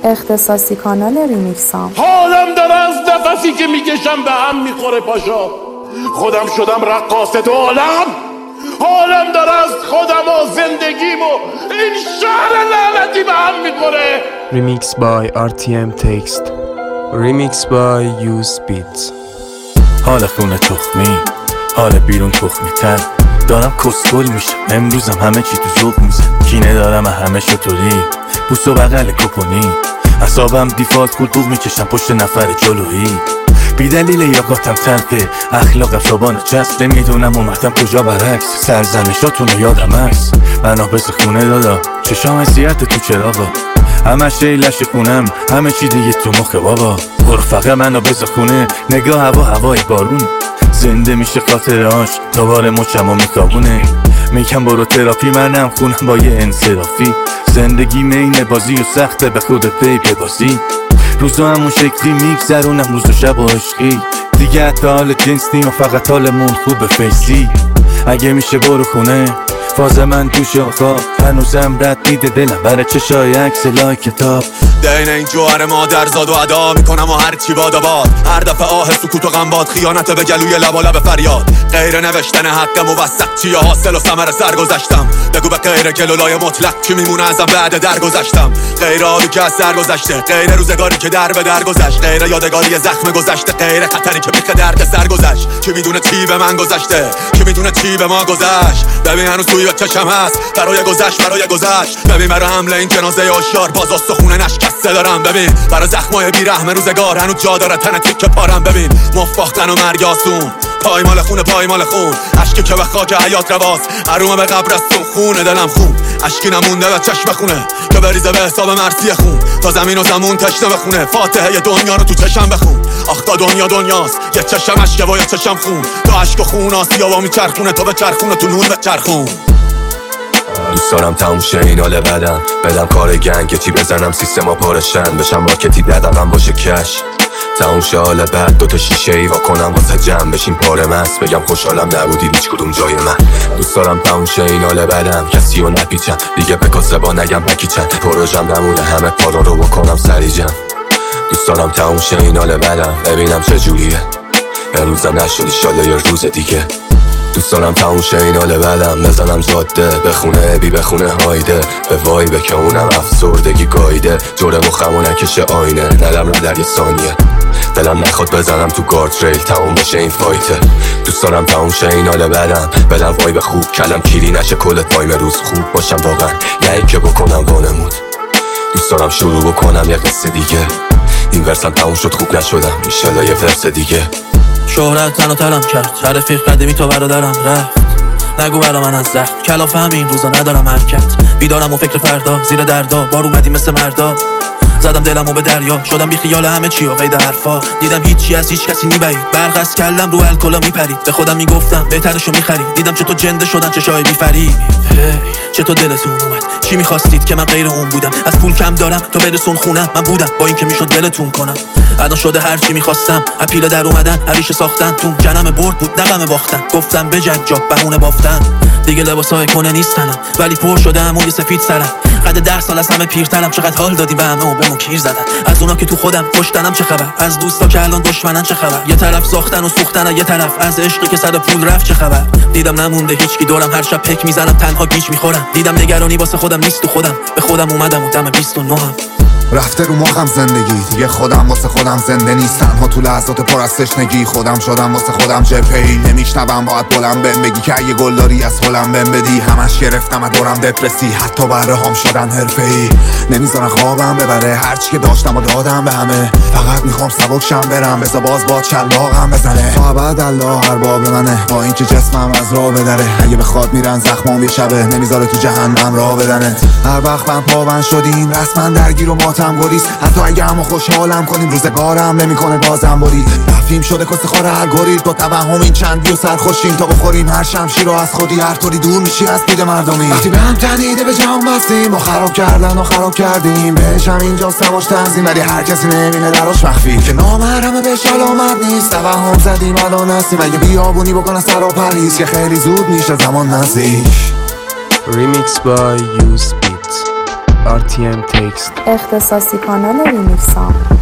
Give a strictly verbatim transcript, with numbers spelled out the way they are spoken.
اختصاصی کانال ریمیکسام. حالم داره از نفسی که میکشم به هم میخوره پاشا. خودم شدم رقاص دو عالم. حالم داره از خودم و زندگیم و این شهر لعنتی به هم میخوره. Remix by آر تی ام Text. Remix by Use Beats. حال خونه تخمی، حال بیرون تخمی تر. دارم کسکل میشم امروزم، همه چی تو ذوق میزن. کینه دارم همه شطوری، بوس و بغل کپونی. اعصابم دیفالت کلبوق میکشم پشت نفر جلویی. بی دلیل یاقاتم تلقه، اخلاقم شبانه چسب. نمیدونم اومدم کجا برعکس، سرزنشاتون رو یادم هست. بنا بس خونه دادا، چشام حسیت تو چراغا. همه شیلش خونم، همه چی دیگه تو مخه بابا. برفقه منو بذار خونه، نگاه هوا هوای بارون. زنده میشه خاطرهاش، دوباره مچم و میکابونه. میگم برو تراپی، منم خونم با یه انصرافی. زندگی مین بازی و سخته، به خودت پی ببازی. روزا همون شکلی میگذرونم، روز و شب و عشقی. دیگه حتی حال جنس نیم و فقط حالمون خوبه فیسی. اگه میشه برو خونه، فاز من دوش آقا. هنوزم رد میده دلم برای چشای عکس لای کتاب. دین این جوهر مادر زاد و ادا میکنم و هر چی باد و باد. هر دفعه آه سکوت و غم باد، خیانت به گلوی لب و لب فریاد. غیر نوشتن حق موثق چیه حاصل و ثمر سرگذشتم. بگو به غیر گلولای مطلق کی میمونه ازم بعد درگذشتم. غیر آبی که از سر گذشته، غیر روزگاری که در به در گذشت. غیر یادگاری زخم گذشته، غیر خطری که بیخ درد سر گذشت. کی میدونه چی به من گذشته، کی میدونه چی به ما گذشت. ببین هنوز توی چشم هست برای گذشت، برای گذشت. ببین برای حمله این جنازه آشار باز استخونه نشکسته دارم. ببین برای زخمای بیرحم روزگار هنوز جا داره تن تیکه پارم. ببین مفاختن و مرگ آسون، پایمال خونه پایمال خون. اشکی که به خاک حیات رواز، حروم به قبرستون. خونه دلم خون، اشکی نمونده به چشم خونه که بریزه به حساب مرسی خون. تا زمین و زمون تشنه بخونه، فاتحه دنیا رو تو چشم بخون. آخ تا دنیا دنیاست، یه چشم اشکه و یه چشم خون. تا اشک و خون آسیا و میچرخونه، تو به چرخونه تو نون به چرخون. دوست دارم تموم شه این حال بدم، بدم کار گنگ چی بزنم سیستما پارشن. بشم مارکتی بدم باشه کش. تموم شه حال بد، دوتا شیشه ای وا کنم واسه جمع. بشیم پاره مست بگم خوشحالم نبودی هیچ کدوم جای من. دوست دارم تموم شه این حال بدم، کسی رو نپیچم دیگه به کاسه با نگم بکیچن. پروژم نمونه همه کارا رو بکنم سری جمع. دوست دارم تموم شه این حال بدم، ببینم چجوریه. امروزم نشد ایشالله یه روز دیگه. دوست دارم تموم شه این حال بدم، بزنم جاده بخونه بی بخونه هایده. به وای به که اونم افسردگی گایده. جوره مخمو نکشه آینه، ندم رو در یه ثانیه. دلم نخواد بزنم تو گارد ریل، تموم بشه این فایته. دوست دارم تموم شه این حال بدم، بدم وای به خوب. کلم کیری نشه کل تایم روز خوب باشم واقعا، یه که بکنم وانمود. دوست دارم شروع بکنم یه قصه دیگه. این ورسم تموم شد خوب نشدم، ایشالله یه ورس دیگه. شهرت تن و تلم کرد، رفیق قدیمی تو برادرم رفت. نگو برا من از زخم، کلاف همین روزا ندارم حرکت. بیدارم و فکر فردا، زیر دردا بار اومدی مثل مردا. زدم دلمو به دریا، شدم بی خیال همه چی و قید حرفا. دیدم هیچی از هیچ کسی نیبرید، برق از کلم رو الکلا میپرید. به خودم میگفتم بهترشو میخرید، دیدم چطور جنده شدن چشای بیفرید. چطور دلتون اومد، چی میخواستید که من غیر اون بودم. از پول کم دارم تو برسون خونم، من بودم با این که میشد دلتون کنم. الان شده هر چی میخواستم، اپیلا در اومدن هریشه ساختن. تو جنم برد بود نقم باختن، گفتم بجنگ جا بهونه بافتن. دیگه لباسای کنه نیستنم، ولی پر شده همون یه سفید سرم. قد ده سال از همه پیرترم، چقدر حال دادی به همه و بهمون کیر زدن. از اونا که تو خودم کشتنم چه خبر، از دوستا که الان دشمنن چه خبر. یه طرف ساختن و سوختن، یه طرف از عشقی که صد پول رفت چه خبر. دیدم نمونده هیچکی دورم، هر شب پک میزنم تنها گیج میخورم. دیدم نگرانی واسه خودم نیست تو خودم، به خودم اومدم و دم بیست و نهم. رفته رو مخم زندگی، دیگه خودم واسه خودم زنده نیستم. ها تو لحظات پر از تشنگی، خودم شدم واسه خودم جبهه‌ای. نمیشنوم باید بلند بهم بگی که اگه گل داری از هلم بهم بدی. همش گرفتم از دورم دپرسی، حتی برهام شدن حرفه‌ای. نمیذارن خوابم ببره، هرچی که داشتم و دادم به همه. فقط میخوام سبکشم برم، بذار باز با چلاقم بزنه. تا بعد الله هر باب منه، با اینکه جسمم از راه بدره. اگه بخواد میرن زخمام یه شبه، نمیذاره تو جهنم راه بدنت. هر وقت من پابند شدیم رسما درگیر و ماتم گریز. حتی اگه همو خوشحالم کنیم روزگارم نمیکنه بازم برید. رفتیم شده کس خور هر گرید، با توهم این چندی و سرخوشیم. تا بخوریم هر شمشیر رو از خودی، هر طوری دور میشی از دید مردمی. وقتی به هم تنیده به جام بستیم، ما خراب کردن و خراب کردیم. بهش هم اینجا سواش تنظیم، ولی هر کسی نمینه دراش مخفی. که نامحرمه بهش علامت نیست، توهم زدیم الان هستیم. اگه بیابونی بکنه سراپرهیز، که خیلی زود میشه زمان نزدیک. Remix by Use Beats. آر تی ام Text. اختصاصی کانال ریمیکسام.